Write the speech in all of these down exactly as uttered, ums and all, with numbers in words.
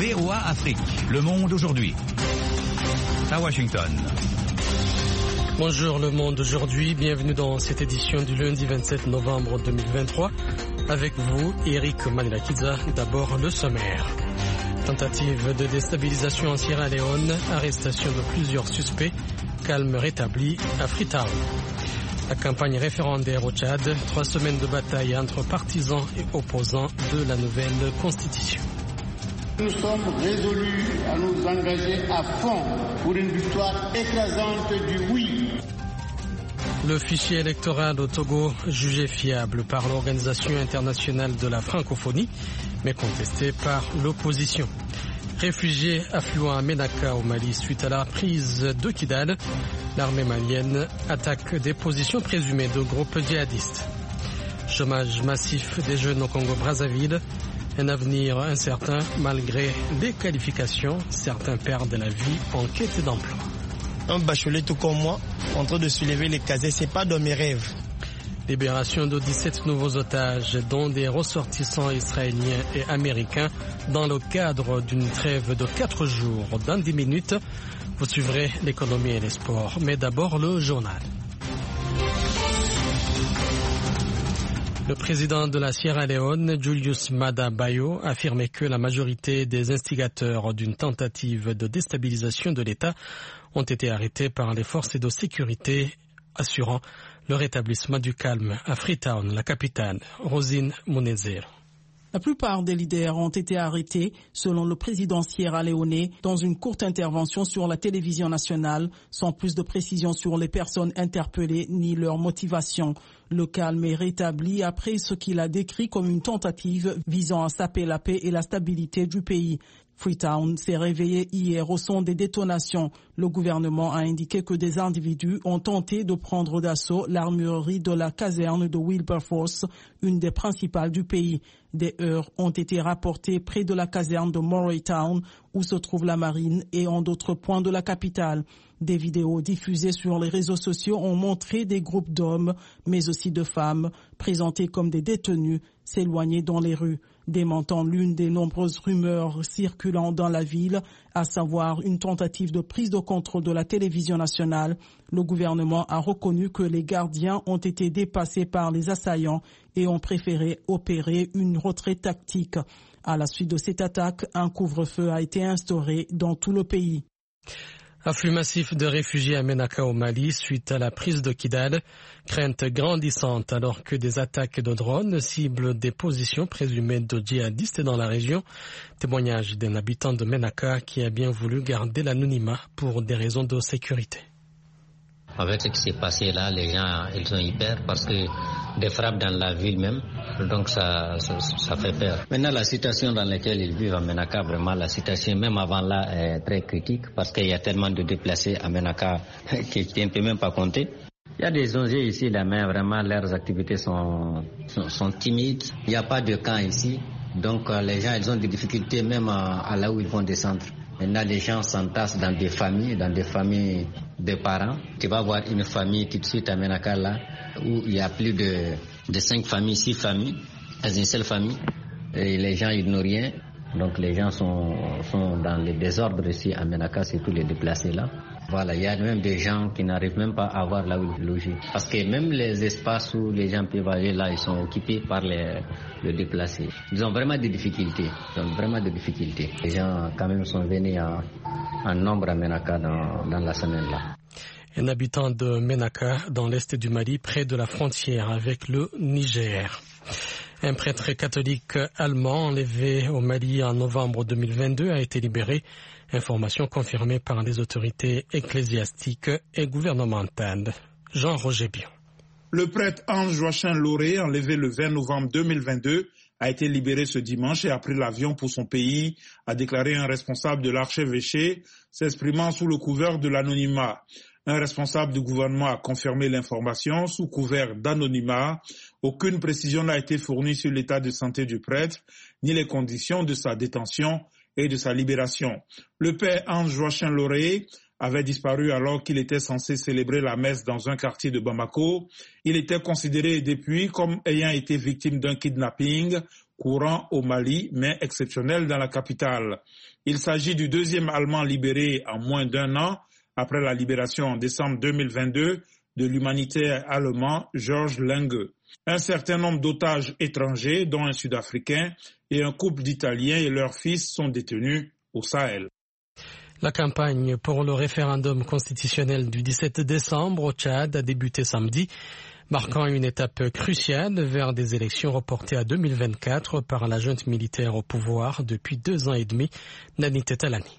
V O A Afrique, Le Monde aujourd'hui. À Washington. Bonjour Le Monde aujourd'hui, bienvenue dans cette édition du lundi vingt-sept novembre deux mille vingt-trois. Avec vous, Eric Manilakiza, d'abord le sommaire. Tentative de déstabilisation en Sierra Leone, arrestation de plusieurs suspects, calme rétabli à Freetown. La campagne référendaire au Tchad, trois semaines de bataille entre partisans et opposants de la nouvelle constitution. Nous sommes résolus à nous engager à fond pour une victoire écrasante du oui. Le fichier électoral au Togo, jugé fiable par l'Organisation internationale de la francophonie, mais contesté par l'opposition. Réfugiés affluents à Ménaka au Mali suite à la prise de Kidal, l'armée malienne attaque des positions présumées de groupes djihadistes. Chômage massif des jeunes au Congo-Brazzaville, un avenir incertain malgré les qualifications, certains perdent la vie en quête d'emploi. Un bachelier tout comme moi, en train de soulever les casiers, c'est pas dans mes rêves. Libération de dix-sept nouveaux otages, dont des ressortissants israéliens et américains, dans le cadre d'une trêve de quatre jours. Dans dix minutes, vous suivrez l'économie et les sports. Mais d'abord, le journal. Le président de la Sierra Leone, Julius Maada Bio, a affirmé que la majorité des instigateurs d'une tentative de déstabilisation de l'État ont été arrêtés par les forces de sécurité, assurant le rétablissement du calme à Freetown, la capitale. Rosine Munezero. La plupart des leaders ont été arrêtés, selon le président sierra-léonais, dans une courte intervention sur la télévision nationale, sans plus de précision sur les personnes interpellées ni leur motivation. Le calme est rétabli après ce qu'il a décrit comme une tentative visant à saper la paix et la stabilité du pays. Freetown s'est réveillé hier au son des détonations. Le gouvernement a indiqué que des individus ont tenté de prendre d'assaut l'armurerie de la caserne de Wilberforce, une des principales du pays. Des heurts ont été rapportés près de la caserne de Moraytown, où se trouve la marine, et en d'autres points de la capitale. Des vidéos diffusées sur les réseaux sociaux ont montré des groupes d'hommes, mais aussi de femmes, présentés comme des détenus, s'éloigner dans les rues, démentant l'une des nombreuses rumeurs circulant dans la ville, à savoir une tentative de prise de contrôle de la télévision nationale. Le gouvernement a reconnu que les gardiens ont été dépassés par les assaillants et ont préféré opérer une retraite tactique. À la suite de cette attaque, un couvre-feu a été instauré dans tout le pays. Afflux massif de réfugiés à Ménaka au Mali suite à la prise de Kidal. Crainte grandissante alors que des attaques de drones ciblent des positions présumées de djihadistes dans la région. Témoignage d'un habitant de Ménaka qui a bien voulu garder l'anonymat pour des raisons de sécurité. Avec ce qui s'est passé là, les gens ils sont hyper parce que des frappes dans la ville même, donc ça, ça, ça fait peur. Maintenant la situation dans laquelle ils vivent à Ménaka, vraiment la situation même avant là est très critique parce qu'il y a tellement de déplacés à Ménaka qui ne peut même pas compter. Il y a des O N G ici là, mais vraiment leurs activités sont, sont, sont timides. Il n'y a pas de camp ici, donc les gens ils ont des difficultés même à, à là où ils vont descendre. Maintenant, les gens s'entassent dans des familles, dans des familles de parents. Tu vas voir une famille tout de suite à Ménaka là, où il y a plus de, de cinq familles, six familles, dans une seule famille. Et les gens, ils n'ont rien. Donc les gens sont, sont dans le désordre ici à Ménaka, c'est tous les déplacés là. Voilà, il y a même des gens qui n'arrivent même pas à avoir là où loger. Parce que même les espaces où les gens peuvent aller là, ils sont occupés par les, les déplacés. Ils ont vraiment des difficultés. Ils ont vraiment des difficultés. Les gens quand même sont venus en, en nombre à Ménaka dans, dans la semaine là. Un habitant de Ménaka, dans l'est du Mali, près de la frontière avec le Niger. Un prêtre catholique allemand enlevé au Mali en novembre deux mille vingt-deux a été libéré. Information confirmée par les autorités ecclésiastiques et gouvernementales. Jean-Roger Bion. Le prêtre Ange Joachim Lauré, enlevé le vingt novembre deux mille vingt-deux, a été libéré ce dimanche et a pris l'avion pour son pays, a déclaré un responsable de l'archevêché, s'exprimant sous le couvert de l'anonymat. Un responsable du gouvernement a confirmé l'information sous couvert d'anonymat. Aucune précision n'a été fournie sur l'état de santé du prêtre, ni les conditions de sa détention et de sa libération. Le père Ange Joachim Lauré avait disparu alors qu'il était censé célébrer la messe dans un quartier de Bamako. Il était considéré depuis comme ayant été victime d'un kidnapping courant au Mali, mais exceptionnel dans la capitale. Il s'agit du deuxième Allemand libéré en moins d'un an, après la libération en décembre deux mille vingt-deux de l'humanitaire allemand Georges Lange. Un certain nombre d'otages étrangers, dont un Sud-Africain et un couple d'Italiens et leurs fils, sont détenus au Sahel. La campagne pour le référendum constitutionnel du dix-sept décembre au Tchad a débuté samedi, marquant une étape cruciale vers des élections reportées à deux mille vingt-quatre par la junte militaire au pouvoir depuis deux ans et demi. Nani Tetalani.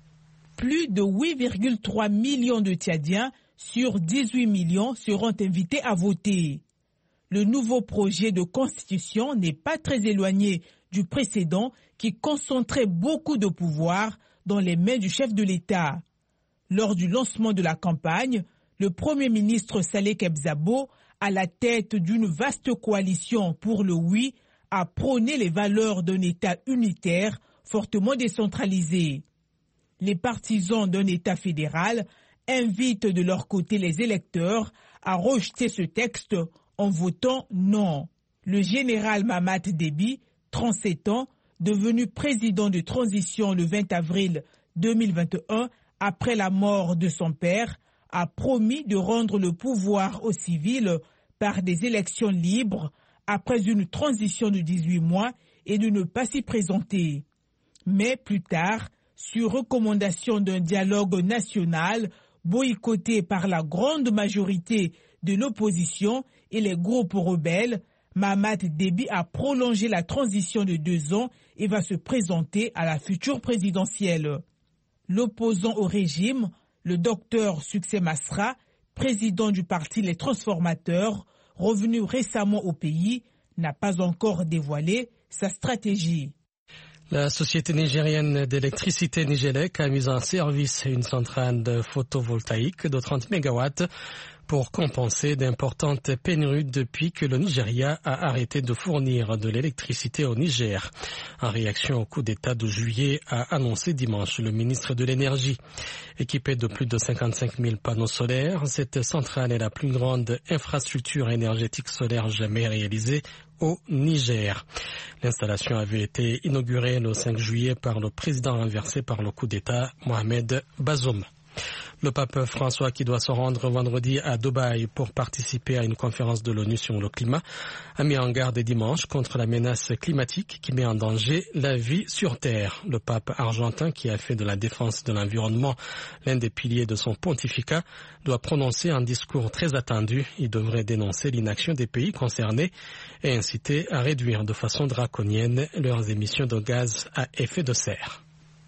Plus de huit virgule trois millions de Tchadiens sur dix-huit millions seront invités à voter. Le nouveau projet de constitution n'est pas très éloigné du précédent qui concentrait beaucoup de pouvoir dans les mains du chef de l'État. Lors du lancement de la campagne, le Premier ministre Saleh Kebzabo, à la tête d'une vaste coalition pour le oui, a prôné les valeurs d'un État unitaire fortement décentralisé. Les partisans d'un État fédéral invitent de leur côté les électeurs à rejeter ce texte en votant non. Le général Mamad Déby, trente-sept ans, devenu président de transition le vingt avril deux mille vingt et un, après la mort de son père, a promis de rendre le pouvoir aux civils par des élections libres après une transition de dix-huit mois et de ne pas s'y présenter. Mais plus tard, sur recommandation d'un dialogue national boycotté par la grande majorité de l'opposition et les groupes rebelles, Mamad Déby a prolongé la transition de deux ans et va se présenter à la future présidentielle. L'opposant au régime, le docteur Succès Masra, président du parti Les Transformateurs, revenu récemment au pays, n'a pas encore dévoilé sa stratégie. La société nigérienne d'électricité Nigélec a mis en service une centrale de photovoltaïque de trente mégawatts pour compenser d'importantes pénuries depuis que le Nigeria a arrêté de fournir de l'électricité au Niger. En réaction au coup d'État de juillet, a annoncé dimanche le ministre de l'Énergie. Équipée de plus de cinquante-cinq mille panneaux solaires, cette centrale est la plus grande infrastructure énergétique solaire jamais réalisée au Niger. L'installation avait été inaugurée le cinq juillet par le président renversé par le coup d'État, Mohamed Bazoum. Le pape François, qui doit se rendre vendredi à Dubaï pour participer à une conférence de l'ONU sur le climat, a mis en garde dimanche contre la menace climatique qui met en danger la vie sur Terre. Le pape argentin, qui a fait de la défense de l'environnement l'un des piliers de son pontificat, doit prononcer un discours très attendu. Il devrait dénoncer l'inaction des pays concernés et inciter à réduire de façon draconienne leurs émissions de gaz à effet de serre.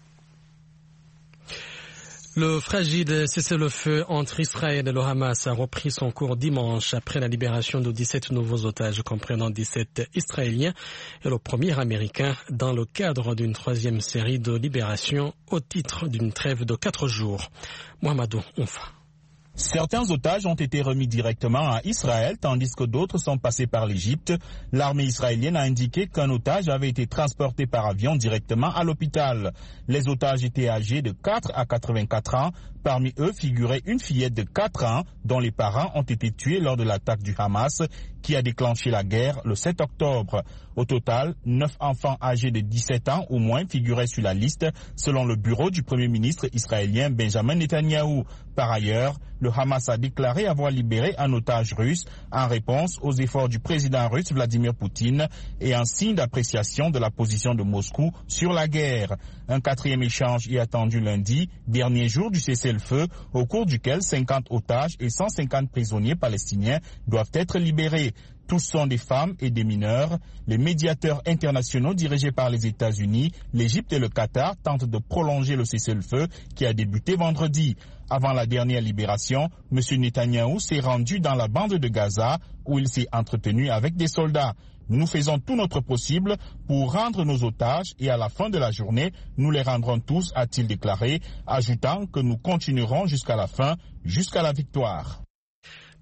Le fragile cessez-le-feu entre Israël et le Hamas a repris son cours dimanche après la libération de dix-sept nouveaux otages comprenant dix-sept Israéliens et le premier Américain dans le cadre d'une troisième série de libérations au titre d'une trêve de quatre jours. Mohamedou Oumfa. Certains otages ont été remis directement à Israël, tandis que d'autres sont passés par l'Égypte. L'armée israélienne a indiqué qu'un otage avait été transporté par avion directement à l'hôpital. Les otages étaient âgés de quatre à quatre-vingt-quatre ans. Parmi eux figurait une fillette de quatre ans dont les parents ont été tués lors de l'attaque du Hamas qui a déclenché la guerre le sept octobre. Au total, neuf enfants âgés de dix-sept ans au moins figuraient sur la liste selon le bureau du Premier ministre israélien Benjamin Netanyahou. Par ailleurs, le Hamas a déclaré avoir libéré un otage russe en réponse aux efforts du président russe Vladimir Poutine et en signe d'appréciation de la position de Moscou sur la guerre. Un quatrième échange est attendu lundi, dernier jour du cessez-le-feu, au cours duquel cinquante otages et cent cinquante prisonniers palestiniens doivent être libérés. Tous sont des femmes et des mineurs. Les médiateurs internationaux dirigés par les États-Unis, l'Égypte et le Qatar tentent de prolonger le cessez-le-feu qui a débuté vendredi. Avant la dernière libération, M. Netanyahou s'est rendu dans la bande de Gaza où il s'est entretenu avec des soldats. Nous faisons tout notre possible pour rendre nos otages et à la fin de la journée, nous les rendrons tous, a-t-il déclaré, ajoutant que nous continuerons jusqu'à la fin, jusqu'à la victoire.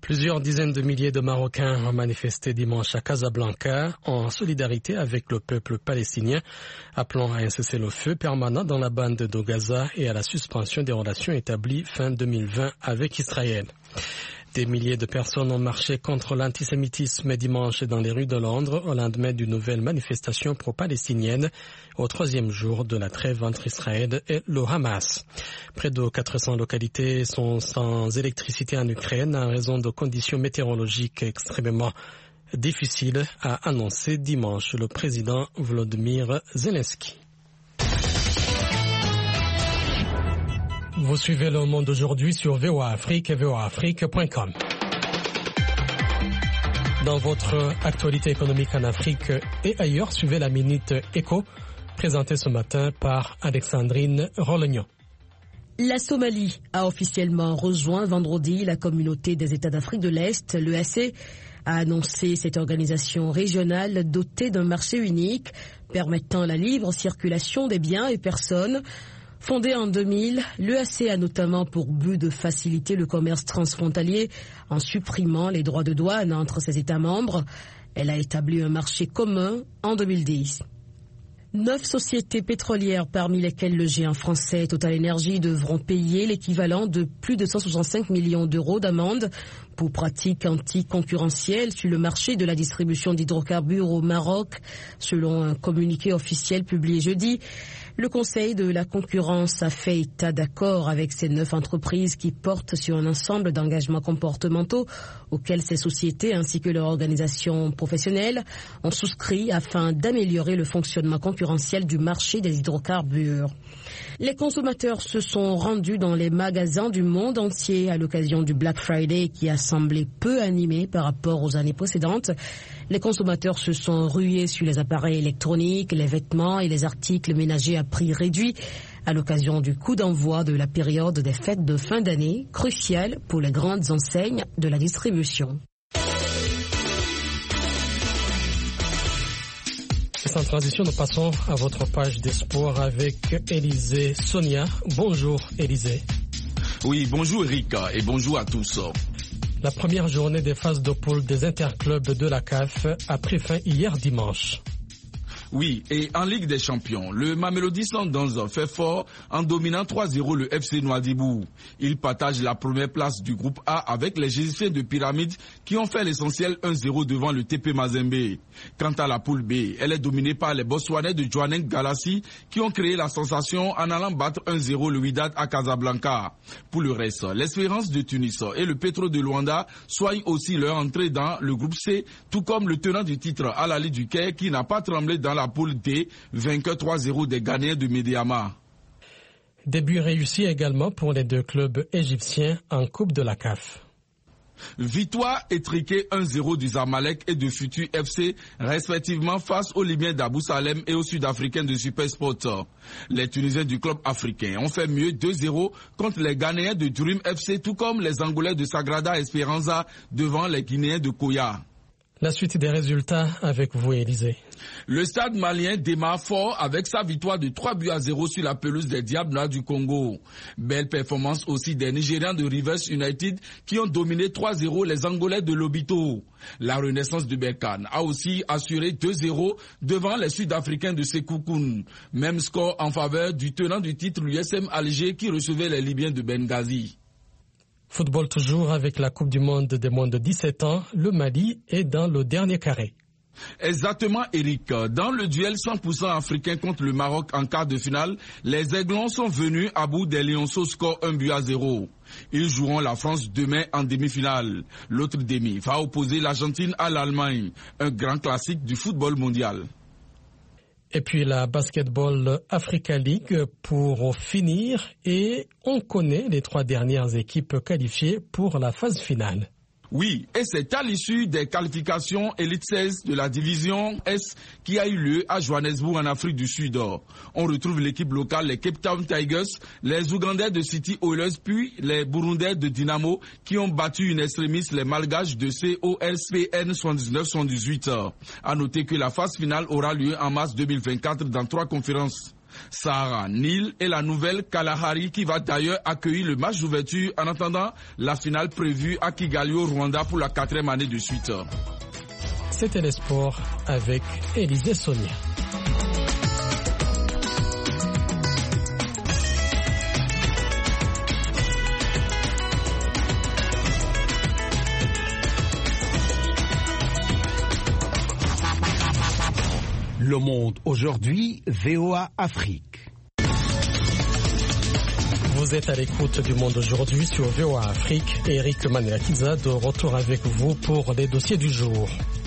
Plusieurs dizaines de milliers de Marocains ont manifesté dimanche à Casablanca en solidarité avec le peuple palestinien, appelant à un cessez-le-feu permanent dans la bande de Gaza et à la suspension des relations établies fin deux mille vingt avec Israël. Des milliers de personnes ont marché contre l'antisémitisme dimanche dans les rues de Londres au lendemain d'une nouvelle manifestation pro-palestinienne au troisième jour de la trêve entre Israël et le Hamas. Près de quatre cents localités sont sans électricité en Ukraine en raison de conditions météorologiques extrêmement difficiles, a annoncé dimanche le président Volodymyr Zelensky. Vous suivez Le Monde aujourd'hui sur V O A Afrique et V O A Afrique point com. Dans votre actualité économique en Afrique et ailleurs, suivez la Minute Éco, présentée ce matin par Alexandrine Rolognon. La Somalie a officiellement rejoint vendredi la communauté des États d'Afrique de l'Est. L'E A C a annoncé cette organisation régionale dotée d'un marché unique permettant la libre circulation des biens et personnes. Fondée en deux mille, l'E A C a notamment pour but de faciliter le commerce transfrontalier en supprimant les droits de douane entre ses États membres. Elle a établi un marché commun en deux mille dix. Neuf sociétés pétrolières, parmi lesquelles le géant français Total Energy, devront payer l'équivalent de plus de cent soixante-cinq millions d'euros d'amende pour pratiques anticoncurrentielles sur le marché de la distribution d'hydrocarbures au Maroc, selon un communiqué officiel publié jeudi. Le Conseil de la concurrence a fait état d'accord avec ces neuf entreprises qui portent sur un ensemble d'engagements comportementaux auxquels ces sociétés ainsi que leurs organisations professionnelles ont souscrit afin d'améliorer le fonctionnement concurrentiel du marché des hydrocarbures. Les consommateurs se sont rendus dans les magasins du monde entier à l'occasion du Black Friday qui a semblé peu animé par rapport aux années précédentes. Les consommateurs se sont rués sur les appareils électroniques, les vêtements et les articles ménagers à prix réduit à l'occasion du coup d'envoi de la période des fêtes de fin d'année, cruciale pour les grandes enseignes de la distribution. Sans transition, nous passons à votre page des sports avec Élisée Sonia. Bonjour Élisée. Oui, bonjour Eric et bonjour à tous. La première journée des phases de poule des interclubs de la C A F a pris fin hier dimanche. Oui, et en Ligue des Champions, le Mamelodi Sundowns fait fort en dominant trois zéro le F C Nouadhibou. Il partage la première place du groupe A avec les Égyptiens de Pyramide qui ont fait l'essentiel un zéro devant le T P Mazembe. Quant à la poule B, elle est dominée par les Botswanais de Jwaneng Galassi qui ont créé la sensation en allant battre un zéro le Wydad à Casablanca. Pour le reste, l'Espérance de Tunis et le Petro de Luanda soignent aussi leur entrée dans le groupe C, tout comme le tenant du titre Al Ahly du Caire qui n'a pas tremblé dans la La poule D, vainqueur trois zéro des Ghanéens de Médiama. Début réussi également pour les deux clubs égyptiens en Coupe de la C A F. Victoire étriquée un zéro du Zamalek et de Futur F C, respectivement face aux Libyens d'Abou Salem et aux Sud-Africains de Supersport. Les Tunisiens du club africain ont fait mieux deux zéro contre les Ghanéens de Dream F C, tout comme les Angolais de Sagrada Esperanza devant les Guinéens de Koya. La suite des résultats avec vous, Élisée. Le stade malien démarre fort avec sa victoire de trois buts à zéro sur la pelouse des Diables Noirs du Congo. Belle performance aussi des Nigérians de Rivers United qui ont dominé trois zéro les Angolais de Lobito. La Renaissance de Berkane a aussi assuré deux zéro devant les Sud-Africains de Sekoukoun. Même score en faveur du tenant du titre, l'U S M Alger, qui recevait les Libyens de Benghazi. Football toujours avec la Coupe du Monde des moins de dix-sept ans, le Mali est dans le dernier carré. Exactement, Eric. Dans le duel cent pour cent africain contre le Maroc en quart de finale, les Aiglons sont venus à bout des Lionceaux, score un but à zéro. Ils joueront la France demain en demi-finale. L'autre demi va opposer l'Argentine à l'Allemagne, un grand classique du football mondial. Et puis la Basketball Africa League pour finir, et on connaît les trois dernières équipes qualifiées pour la phase finale. Oui, et c'est à l'issue des qualifications Elite seize de la division S qui a eu lieu à Johannesburg en Afrique du Sud. On retrouve l'équipe locale, les Cape Town Tigers, les Ougandais de City Oilers, puis les Burundais de Dynamo qui ont battu une extrémiste, les Malgaches de C O S P N soixante-dix-neuf soixante-dix-huit. À noter que la phase finale aura lieu en mars deux mille vingt-quatre dans trois conférences. Sahara, Nil et la nouvelle Kalahari qui va d'ailleurs accueillir le match d'ouverture en attendant la finale prévue à Kigali au Rwanda pour la quatrième année de suite. C'était les sports avec Élisée Sonia. Le Monde aujourd'hui, V O A Afrique. Vous êtes à l'écoute du Monde aujourd'hui sur V O A Afrique. Eric Maniakiza de retour avec vous pour les dossiers du jour.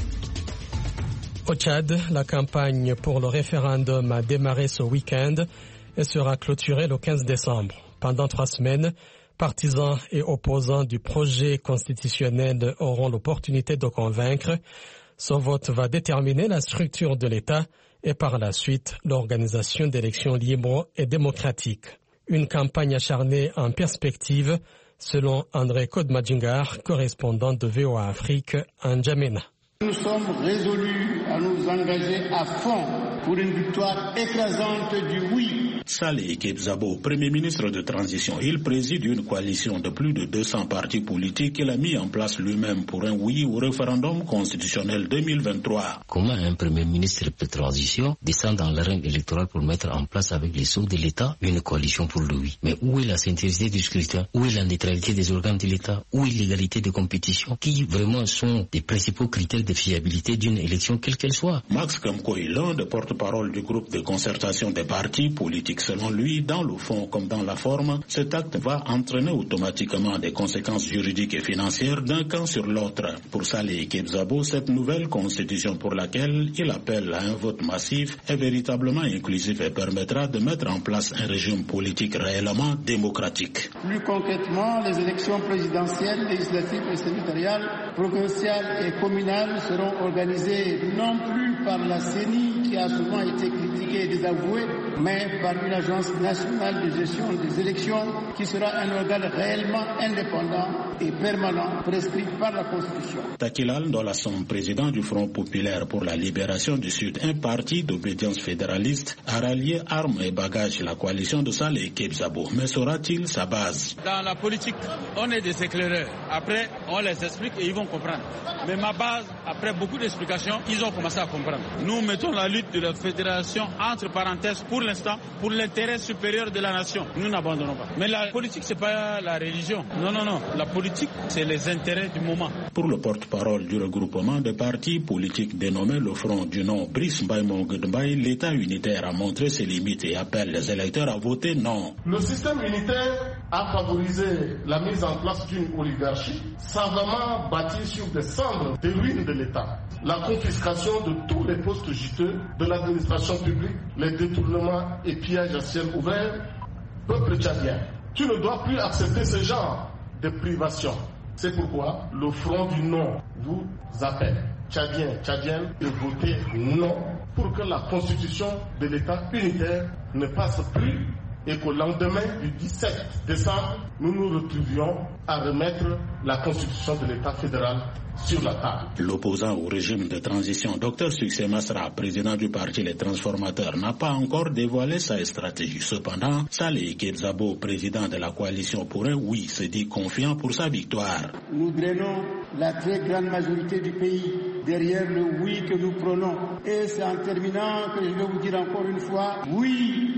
Au Tchad, la campagne pour le référendum a démarré ce week-end et sera clôturée le quinze décembre. Pendant trois semaines, partisans et opposants du projet constitutionnel auront l'opportunité de convaincre. Ce vote va déterminer la structure de l'État et par la suite l'organisation d'élections libres et démocratiques. Une campagne acharnée en perspective, selon André Kodmadjingar, correspondant de V O A Afrique en N'Djamena. Nous sommes résolus à nous engager à fond pour une victoire écrasante du oui. Saleh Kebzabo, Premier ministre de transition, il préside une coalition de plus de deux cents partis politiques qu'il a mis en place lui-même pour un oui au référendum constitutionnel deux mille vingt-trois. Comment un Premier ministre de transition descend dans l'arène électorale pour mettre en place avec les sceaux de l'État une coalition pour le oui? Mais où est la sincérité du scrutin? Où est la neutralité des organes de l'État? Où est l'égalité de compétition? Qui vraiment sont les principaux critères de fiabilité d'une élection quelle qu'elle soit? Max Kamkoy, l'un des porte-parole du groupe de concertation des partis politiques, selon lui, dans le fond comme dans la forme, cet acte va entraîner automatiquement des conséquences juridiques et financières d'un camp sur l'autre. Pour Saleh Kebzabo, cette nouvelle constitution pour laquelle il appelle à un vote massif est véritablement inclusif et permettra de mettre en place un régime politique réellement démocratique. Plus concrètement, les élections présidentielles, législatives et sénatoriales, provinciales et communales seront organisées non plus par la C E N I qui a souvent été critiquée et désavouée, mais par une agence nationale de gestion des élections qui sera un organe réellement indépendant et permanent prescrit par la Constitution. Takilal Dolasson, président du Front populaire pour la libération du Sud, un parti d'obédience fédéraliste, a rallié armes et bagages la coalition de Saleh Kebzabo. Mais sera-t-il sa base? Dans la politique, on est des éclaireurs. Après, on les explique et ils vont comprendre. Mais ma base, après beaucoup d'explications, ils ont commencé à comprendre. Nous mettons la lutte de la fédération entre parenthèses pour l'instant, pour l'intérêt supérieur de la nation. Nous n'abandonnons pas. Mais la politique, c'est pas la religion. Non, non, non. La politique, c'est les intérêts du moment. Pour le porte-parole du regroupement de partis politiques dénommé le Front du nom Brice Mbaye-Mongdembaye, l'État unitaire a montré ses limites et appelle les électeurs à voter non. Le système unitaire a favorisé la mise en place d'une oligarchie savamment bâtie sur des cendres des ruines de l'État. La confiscation de tous les postes juteux de l'administration publique, les détournements et pillages à ciel ouvert. Peuple tchadien, tu ne dois plus accepter ce genre de privation. C'est pourquoi le Front du non vous appelle, Tchadiens, Tchadiennes, de voter non pour que la constitution de l'État unitaire ne passe plus et qu'au lendemain du dix-sept décembre, nous nous retrouvions à remettre la constitution de l'État fédéral sur la table. L'opposant au régime de transition, Docteur Succès Masra, président du parti Les Transformateurs, n'a pas encore dévoilé sa stratégie. Cependant, Saleh Kebzabo, président de la coalition pour un oui, se dit confiant pour sa victoire. Nous drainons la très grande majorité du pays derrière le oui que nous prenons. Et c'est en terminant que je vais vous dire encore une fois, oui,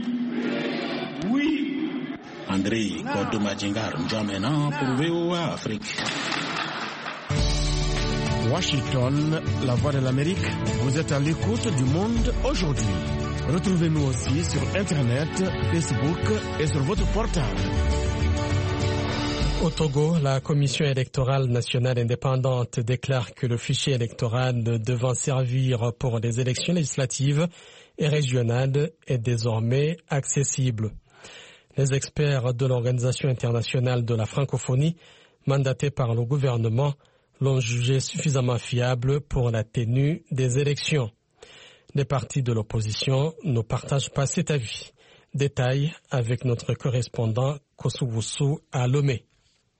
oui. André Kodmadjingar, N'Djamena pour V O A Afrique. Washington, la voix de l'Amérique, vous êtes à l'écoute du Monde aujourd'hui. Retrouvez-nous aussi sur Internet, Facebook et sur votre portable. Au Togo, la Commission électorale nationale indépendante déclare que le fichier électoral devant servir pour les élections législatives et régionales est désormais accessible. Les experts de l'Organisation internationale de la francophonie, mandatés par le gouvernement, l'ont jugé suffisamment fiable pour la tenue des élections. Les partis de l'opposition ne partagent pas cet avis. Détail avec notre correspondant Kosovusu à Lomé.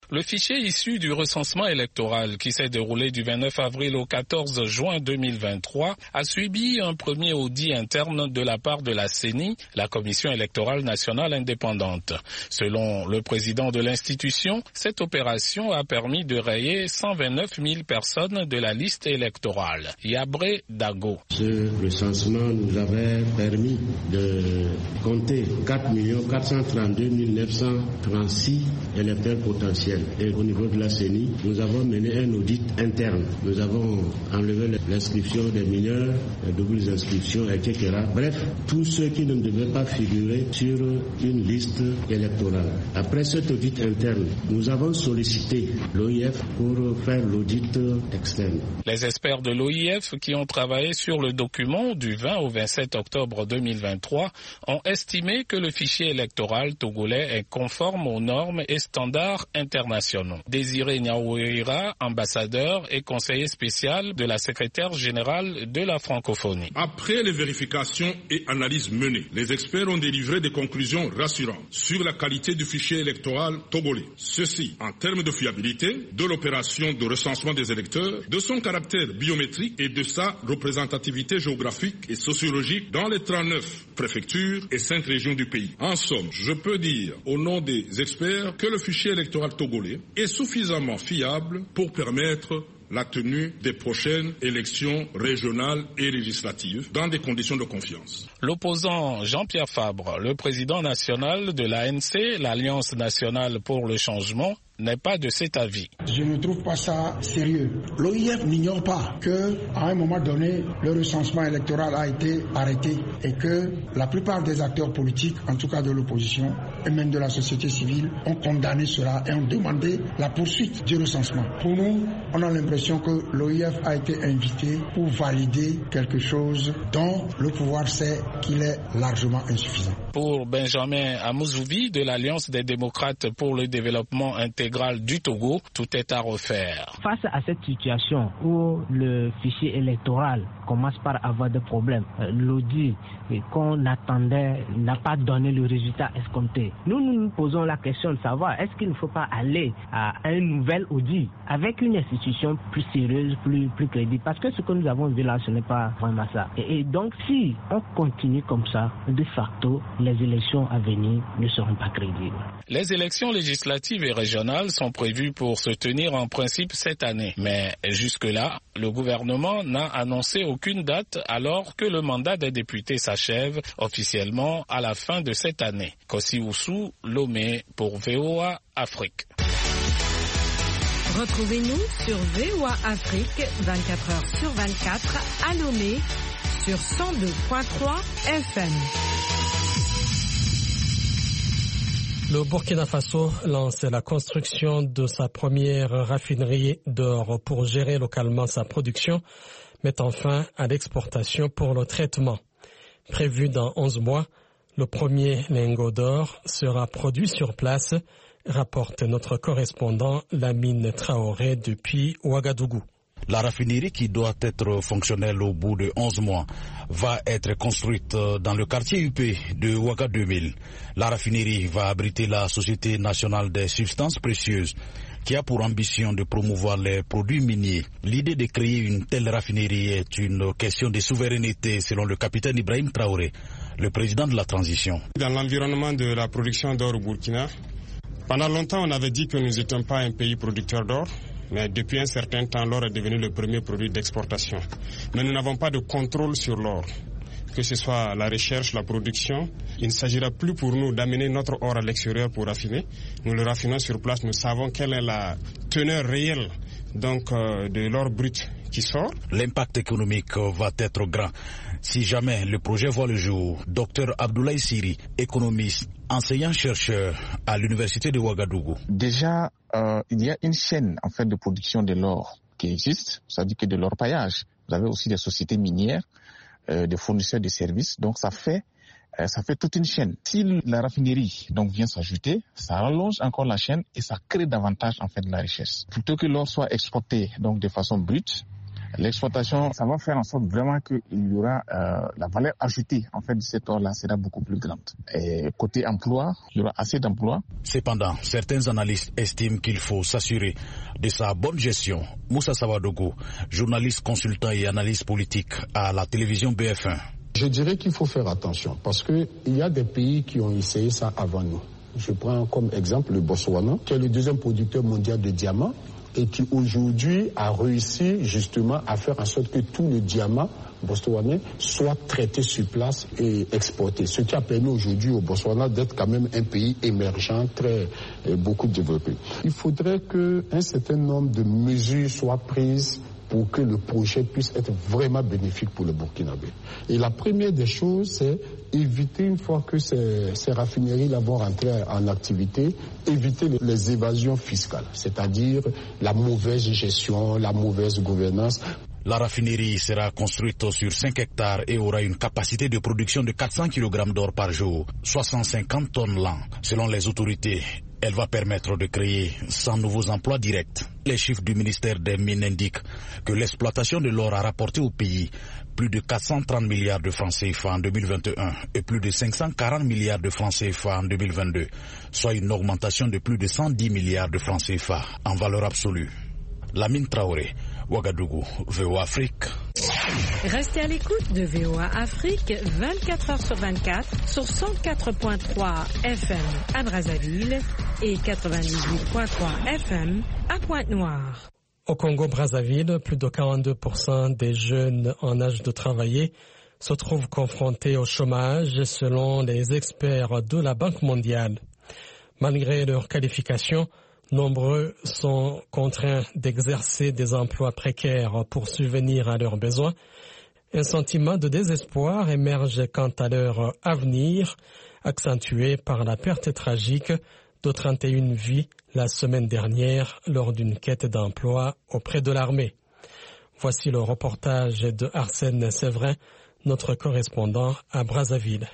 Le fichier issu du recensement électoral qui s'est déroulé du vingt-neuf avril au quatorze juin deux mille vingt-trois a subi un premier audit interne de la part de la C E N I, la Commission électorale nationale indépendante. Selon le président de l'institution, cette opération a permis de rayer cent vingt-neuf mille personnes de la liste électorale. Yabré Dago. Ce recensement nous avait permis de compter quatre millions quatre cent trente-deux mille neuf cent trente-six électeurs potentiels. Et au niveau de la C E N I, nous avons mené un audit interne. Nous avons enlevé l'inscription des mineurs, les doubles inscriptions, et cetera. Bref, tous ceux qui ne devaient pas figurer sur une liste électorale. Après cet audit interne, nous avons sollicité l'O I F pour faire l'audit externe. Les experts de l'O I F qui ont travaillé sur le document du vingt au vingt-sept octobre deux mille vingt-trois ont estimé que le fichier électoral togolais est conforme aux normes et standards internationaux. Désiré Niaouira, ambassadeur et conseiller spécial de la secrétaire générale de la francophonie. Après les vérifications et analyses menées, les experts ont délivré des conclusions rassurantes sur la qualité du fichier électoral togolais. Ceci en termes de fiabilité, de l'opération de recensement des électeurs, de son caractère biométrique et de sa représentativité géographique et sociologique dans les trente-neuf préfectures et cinq régions du pays. En somme, je peux dire au nom des experts que le fichier électoral togolais est suffisamment fiable pour permettre la tenue des prochaines élections régionales et législatives dans des conditions de confiance. L'opposant Jean-Pierre Fabre, le président national de l'A N C, l'Alliance nationale pour le changement, n'est pas de cet avis. Je ne trouve pas ça sérieux. L'O I F n'ignore pas que, à un moment donné, le recensement électoral a été arrêté et que la plupart des acteurs politiques, en tout cas de l'opposition et même de la société civile, ont condamné cela et ont demandé la poursuite du recensement. Pour nous, on a l'impression que l'O I F a été invité pour valider quelque chose dont le pouvoir sait qu'il est largement insuffisant. Pour Benjamin Amouzouvi de l'Alliance des démocrates pour le développement intégral du Togo, tout est à refaire. Face à cette situation où le fichier électoral commence par avoir des problèmes, euh, l'audit qu'on attendait n'a pas donné le résultat escompté. Nous, nous nous posons la question de savoir est-ce qu'il ne faut pas aller à un nouvel audit avec une institution plus sérieuse, plus, plus crédible, parce que ce que nous avons vu là, ce n'est pas vraiment ça. Et, et donc, si on continue comme ça, de facto, les élections à venir ne seront pas crédibles. Les élections législatives et régionales sont prévues pour se tenir en principe cette année. Mais jusque-là, le gouvernement n'a annoncé aucune date alors que le mandat des députés s'achève officiellement à la fin de cette année. Kossi Oussou, Lomé pour V O A Afrique. Retrouvez-nous sur V O A Afrique vingt-quatre heures sur vingt-quatre à Lomé sur cent deux virgule trois F M. Le Burkina Faso lance la construction de sa première raffinerie d'or pour gérer localement sa production, mettant fin à l'exportation pour le traitement. Prévu dans onze mois, le premier lingot d'or sera produit sur place, rapporte notre correspondant Lamine Traoré depuis Ouagadougou. La raffinerie qui doit être fonctionnelle au bout de onze mois va être construite dans le quartier U P de Ouaga deux mille. La raffinerie va abriter la Société nationale des substances précieuses qui a pour ambition de promouvoir les produits miniers. L'idée de créer une telle raffinerie est une question de souveraineté selon le capitaine Ibrahim Traoré, le président de la transition. Dans l'environnement de la production d'or au Burkina, pendant longtemps on avait dit que nous n'étions pas un pays producteur d'or. Mais depuis un certain temps, l'or est devenu le premier produit d'exportation. Mais nous n'avons pas de contrôle sur l'or. Que ce soit la recherche, la production, il ne s'agira plus pour nous d'amener notre or à l'extérieur pour raffiner. Nous le raffinons sur place, nous savons quelle est la teneur réelle donc, euh, de l'or brut qui sort. L'impact économique va être grand. Si jamais le projet voit le jour, docteur Abdoulaye Siri, économiste, enseignant-chercheur à l'université de Ouagadougou. Déjà, euh, il y a une chaîne en fait de production de l'or qui existe, ça veut dire que de l'orpaillage. Vous avez aussi des sociétés minières, euh, des fournisseurs de services, donc ça fait euh, ça fait toute une chaîne. Si la raffinerie donc vient s'ajouter, ça allonge encore la chaîne et ça crée davantage en fait de la richesse. Plutôt que l'or soit exporté donc de façon brute, L'exploitation, ça va faire en sorte vraiment qu'il y aura euh, la valeur ajoutée en fait de cet or-là sera beaucoup plus grande. Et côté emploi, il y aura assez d'emplois. Cependant, certains analystes estiment qu'il faut s'assurer de sa bonne gestion. Moussa Sawadogo, journaliste, consultant et analyste politique à la télévision B F un. Je dirais qu'il faut faire attention parce qu'il y a des pays qui ont essayé ça avant nous. Je prends comme exemple le Botswana, qui est le deuxième producteur mondial de diamants et qui aujourd'hui a réussi justement à faire en sorte que tout le diamant botswanais soit traité sur place et exporté. Ce qui a permis aujourd'hui au Botswana d'être quand même un pays émergent, très euh, beaucoup développé. Il faudrait qu'un certain nombre de mesures soient prises pour que le projet puisse être vraiment bénéfique pour le Burkinabé. Et la première des choses, c'est éviter, une fois que ces, ces raffineries-là vont rentrer en activité, éviter les, les évasions fiscales, c'est-à-dire la mauvaise gestion, la mauvaise gouvernance. La raffinerie sera construite sur cinq hectares et aura une capacité de production de quatre cents kilogrammes d'or par jour, soit cent cinquante tonnes l'an, selon les autorités. Elle va permettre de créer cent nouveaux emplois directs. Les chiffres du ministère des Mines indiquent que l'exploitation de l'or a rapporté au pays plus de quatre cent trente milliards de francs C F A en deux mille vingt et un et plus de cinq cent quarante milliards de francs C F A en deux mille vingt-deux, soit une augmentation de plus de cent dix milliards de francs C F A en valeur absolue. Lamine Traoré, Ouagadougou, V O A Afrique. Restez à l'écoute de V O A Afrique vingt-quatre heures sur vingt-quatre sur cent quatre virgule trois F M à Brazzaville et quatre-vingt-dix-huit virgule trois F M à Pointe-Noire. Au Congo-Brazzaville, plus de quarante-deux pour cent des jeunes en âge de travailler se trouvent confrontés au chômage selon les experts de la Banque mondiale. Malgré leur qualification, nombreux sont contraints d'exercer des emplois précaires pour subvenir à leurs besoins. Un sentiment de désespoir émerge quant à leur avenir, accentué par la perte tragique de trente et une vies la semaine dernière lors d'une quête d'emploi auprès de l'armée. Voici le reportage de Arsène Séverin, notre correspondant à Brazzaville.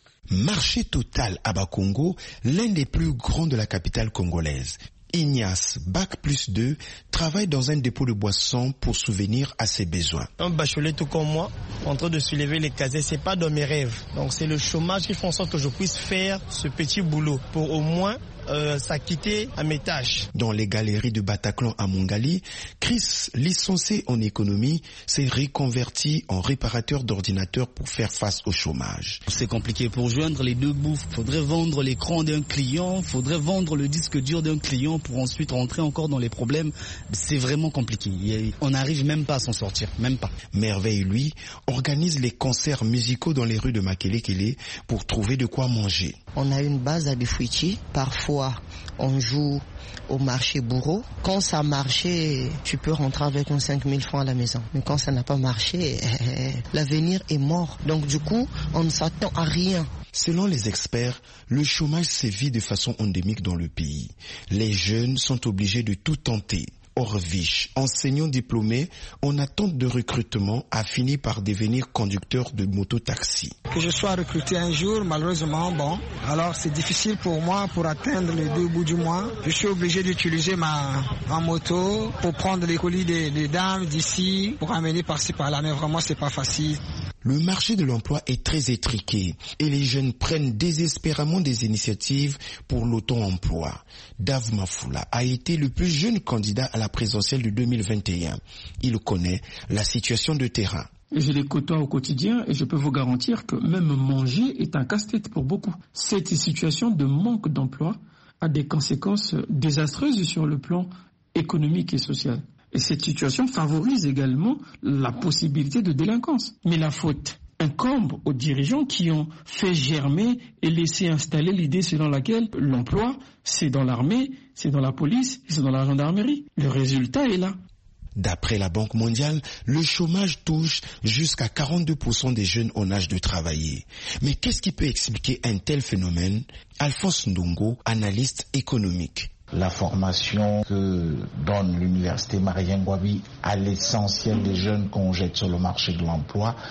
Marché total à Bakongo, l'un des plus grands de la capitale congolaise. Ignace, bac plus deux, travaille dans un dépôt de boissons pour souvenir à ses besoins. Un bachelier tout comme moi, en train de soulever les casiers, c'est pas dans mes rêves. Donc c'est le chômage qui fait en sorte que je puisse faire ce petit boulot pour au moins euh, s'acquitter à mes tâches. Dans les galeries de Bataclan à Mongali, Chris, licencié en économie, s'est reconverti en réparateur d'ordinateurs pour faire face au chômage. C'est compliqué pour joindre les deux bouts. Faudrait vendre l'écran d'un client, faudrait vendre le disque dur d'un client pour ensuite rentrer encore dans les problèmes. C'est vraiment compliqué. On n'arrive même pas à s'en sortir, même pas. Merveille, lui, organise les concerts musicaux dans les rues de Makelekele pour trouver de quoi manger. On a une base à Bifouichi. Parfois, on joue au marché bourreau. Quand ça a marché, tu peux rentrer avec uns cinq mille francs à la maison. Mais quand ça n'a pas marché, euh, l'avenir est mort. Donc du coup, on ne s'attend à rien. Selon les experts, le chômage sévit de façon endémique dans le pays. Les jeunes sont obligés de tout tenter. Orvich, enseignant diplômé en attente de recrutement, a fini par devenir conducteur de moto-taxi. Que je sois recruté un jour, malheureusement, bon, alors c'est difficile pour moi pour atteindre les deux bouts du mois. Je suis obligé d'utiliser ma, ma moto pour prendre les colis des, des dames d'ici, pour amener par-ci par-là, mais vraiment c'est pas facile. Le marché de l'emploi est très étriqué et les jeunes prennent désespérément des initiatives pour l'auto-emploi. Dave Mafoula a été le plus jeune candidat à la présidentielle de deux mille vingt et un. Il connaît la situation de terrain. Je les côtoie au quotidien et je peux vous garantir que même manger est un casse-tête pour beaucoup. Cette situation de manque d'emploi a des conséquences désastreuses sur le plan économique et social. Et cette situation favorise également la possibilité de délinquance. Mais la faute incombe aux dirigeants qui ont fait germer et laissé installer l'idée selon laquelle l'emploi, c'est dans l'armée, c'est dans la police, c'est dans la gendarmerie. Le résultat est là. D'après la Banque mondiale, le chômage touche jusqu'à quarante-deux pour cent des jeunes en âge de travailler. Mais qu'est-ce qui peut expliquer un tel phénomène? Alphonse Ndongo, analyste économique. La formation que donne l'université Marien Ngouabi à l'essentiel des jeunes qu'on jette sur le marché de l'emploi,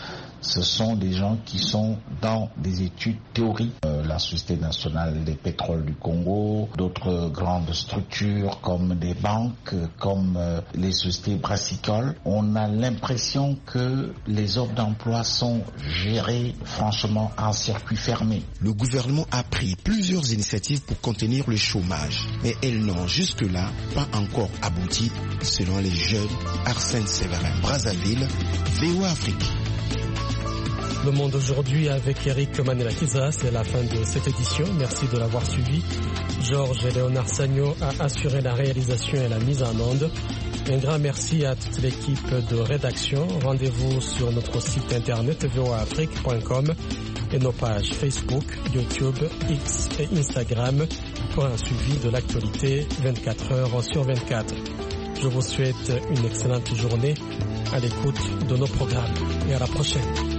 ce sont des gens qui sont dans des études théoriques. Euh, la Société nationale des pétroles du Congo, d'autres grandes structures comme des banques, comme euh, les sociétés brassicoles. On a l'impression que les offres d'emploi sont gérées franchement en circuit fermé. Le gouvernement a pris plusieurs initiatives pour contenir le chômage, mais elles n'ont jusque-là pas encore abouti, selon les jeunes. Arsène Séverin, Brazzaville, V O A Afrique. Le Monde aujourd'hui avec Eric Manelakiza, c'est la fin de cette édition. Merci de l'avoir suivi. Georges et Léonard Sagno a assuré la réalisation et la mise en onde. Un grand merci à toute l'équipe de rédaction. Rendez-vous sur notre site internet v o a afrique point com et nos pages Facebook, YouTube, X et Instagram pour un suivi de l'actualité vingt-quatre heures sur vingt-quatre. Je vous souhaite une excellente journée à l'écoute de nos programmes et à la prochaine.